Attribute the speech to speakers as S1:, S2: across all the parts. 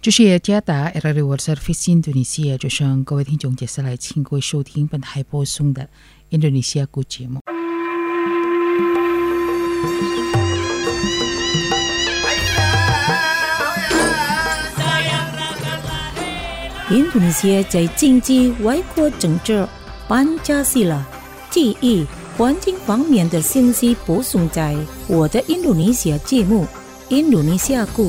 S1: 这是雅加达 RRI World Service 印度尼西亚之声，各位听众，接下来请各位收听本台播送的印度尼西亚国节目。
S2: 印度尼西亚在经济、外交、政治、班加西拉、地域、环境方面的信息播送在我的印度尼西亚节目《印度尼西亚故》。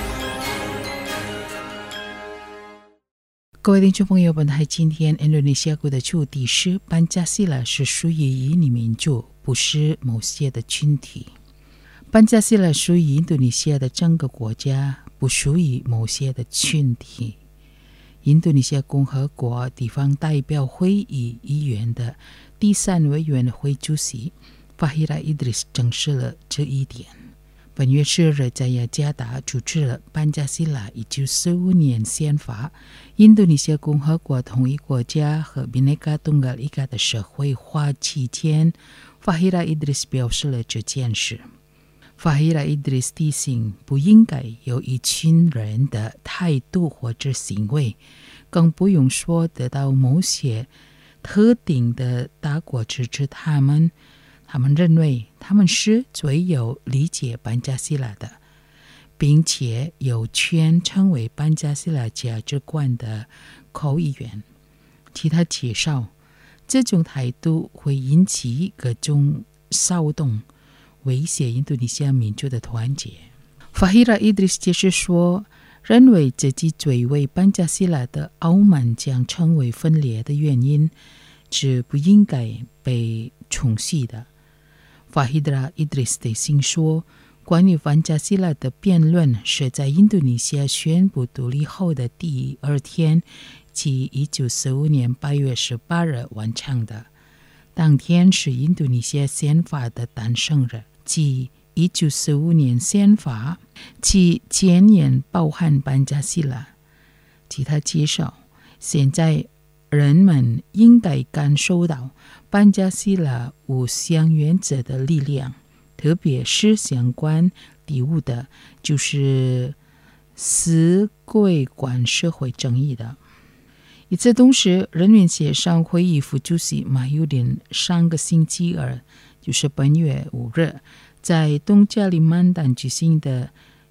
S1: 各位听众朋友，本台今天印度尼西亚国的主题是班加西拉是属于印尼民族，不是某些的群体。班加西拉属于印度尼西亚的整个国家，不属于某些的群体。印度尼西亚共和国地方代表会议议员的第3委员会主席Fahira Idris证实了这一点。本月4日在雅加达主持了班加西拉1945年宪法、印度尼西亚共和国统一国家和Bhinneka Tunggal Ika的社会化期间， Fahira Idris 表示了这件事。Fahira Idris 提醒，不应该有一群人的态度或者行为，更不用说得到某些特定的大国支持他们。他们认为他们是最有理解班加西拉的，并且有权成为班加西拉价值观的口译员。其他介绍，这种态度会引起各种骚动，威胁印度尼西亚民族的团结。Fahira Idris 解释说，认为自己最为班加西拉的傲慢将成为分裂的原因，是不应该被重视的。Fahira Idris 提醒说，关于班加西拉的辩论是在印度尼西亚宣布独立后的第2天，即1945年8月18日完成的。当天是印度尼西亚宪法的诞生日，即1945年宪法其前言包含班加西拉。其他介绍，现在人们应该感受到班加西拉5项原则的力量，特别是相关第5的，就是死归关社会正义的。与此同时，人民协商会议副主席马尤丁上个星期二，就是本月5日，在东加里曼丹举行的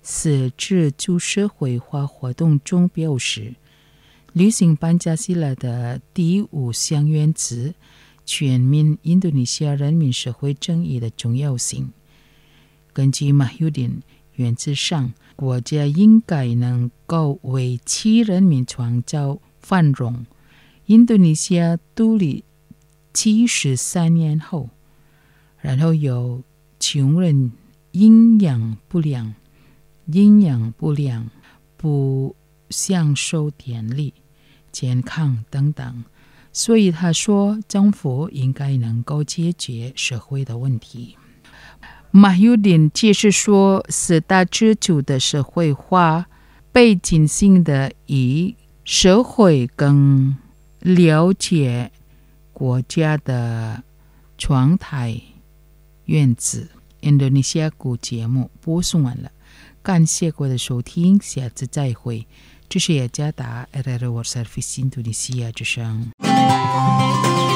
S1: 4自主社会化活动中表示，履行班加西拉的第5项原则，全面印度尼西亚人民社会正义的重要性。根据马尤丁，原则上国家应该能够为其人民创造繁荣。印度尼西亚独立73年后，然后有穷人营养不良、不享受电力、健康等等，所以他说政府应该能够解决社会的问题。马尤丁解释说，4大支柱的社会化被进行的以社会更了解国家的状态原则。印度尼西亚国节目播送完了，感谢各位的收听，下次再会。这是雅加达 RRI World Service 印度尼西亚之声。